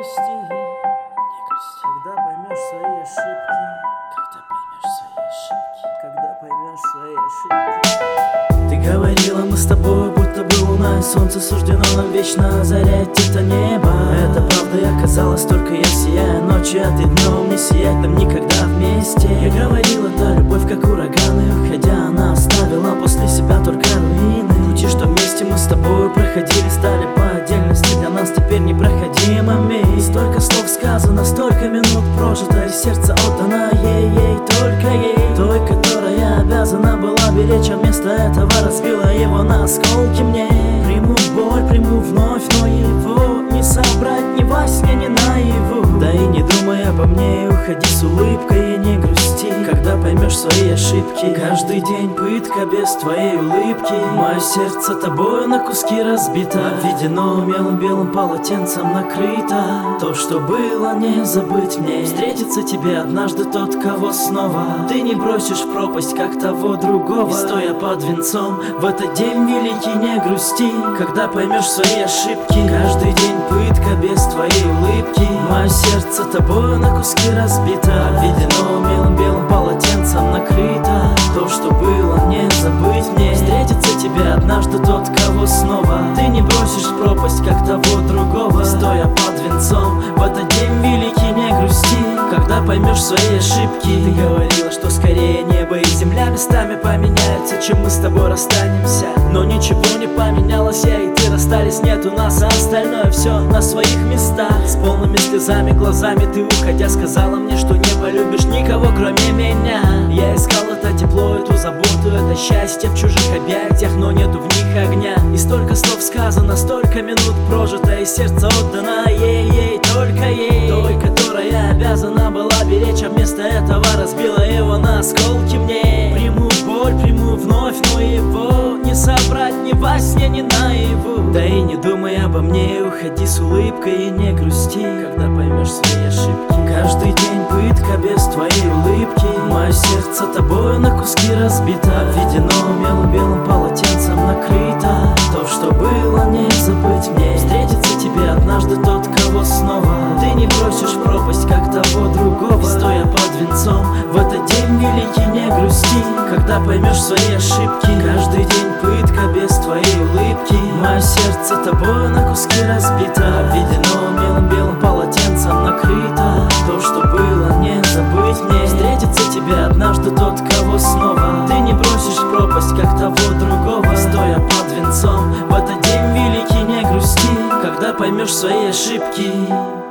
грусти, когда поймешь свои ошибки, когда поймешь свои ошибки. Ты говорила, мы с тобой будто бы луна и солнце, суждено нам вечно озарять это небо. Это правда, и оказалось, только я сияю ночью, а ты днем не сияй там никогда вместе. Я говорила, да, любовь как ураган, и уходя она оставила после себя только руины. Пути, что вместе мы с тобой проходили, стали по отдельности для нас теперь непроходимыми. Столько слов сказано, столько минут прожито, и сердце отдано ей, только ей, той, которая обязана была беречь, а вместо этого разбила его на осколки мне. Приму боль, приму вновь, но его не собрать ни во сне, ни наяву. Да и не думай обо мне, уходи с улыбкой и не грусти, когда поймешь свои ошибки. Каждый день пытка без твоей улыбки. Мое сердце тобою на куски разбито, обведено белым полотенцем накрыто. То, что было, не забыть мне. Встретится тебе однажды тот, кого снова ты не бросишь в пропасть, как того другого. И стоя под венцом в этот день великий, не грусти, когда поймешь свои ошибки. Каждый день пытка без твоей улыбки. Мое сердце тобою на куски разбито, обведено белым полотенцем накрыто. То, что было, не забыть мне. Встретится тебе однажды тот, кого снова ты не бросишь в пропасть, как того другого. Стоя под венцом в этот день великий, не грусти, когда поймешь свои ошибки. Ты говорила, что скорее небо и земля местами поменяются, чем мы с тобой расстанемся. Но ничего не поменялось, я и ты расстались, нет у нас, а остальное все на своих местах. С полными слезами глазами ты, уходя, сказала мне, что не полюбишь никого, кроме меня. Я искал это тепло, эту заботу, это счастье в чужих объятиях, но нету в них огня. И столько слов сказано, столько минут прожито, и сердце отдано ей, только ей, той, которая обязана была беречь, а вместо этого разбила его на осколки мне. Приму боль, приму вновь, но его не собрать ни во сне, ни наяву. Да и не думай обо мне, уходи с улыбкой и не грусти, когда поймешь свои ошибки. Каждый день пытка без твоей улыбки. Мое сердце тобою на куски разбито, обведено белым полотенцем накрыто. То, что было, не забыть мне. Встретится тебе однажды тот, кого снова ты не бросишь в пропасть, как того другого. И стоя под венцом в этот день великий, не грусти, когда поймешь свои ошибки. Каждый день пытка без твоей улыбки. Мое сердце тобою на куски разбито, обведено белым полотенцем накрыто. То, что было, не забыть мне. Встретится тебе однажды тот, кого снова ты не бросишь в пропасть, как того другого. Стоя под венцом в этот день великий, не грусти, когда поймешь свои ошибки.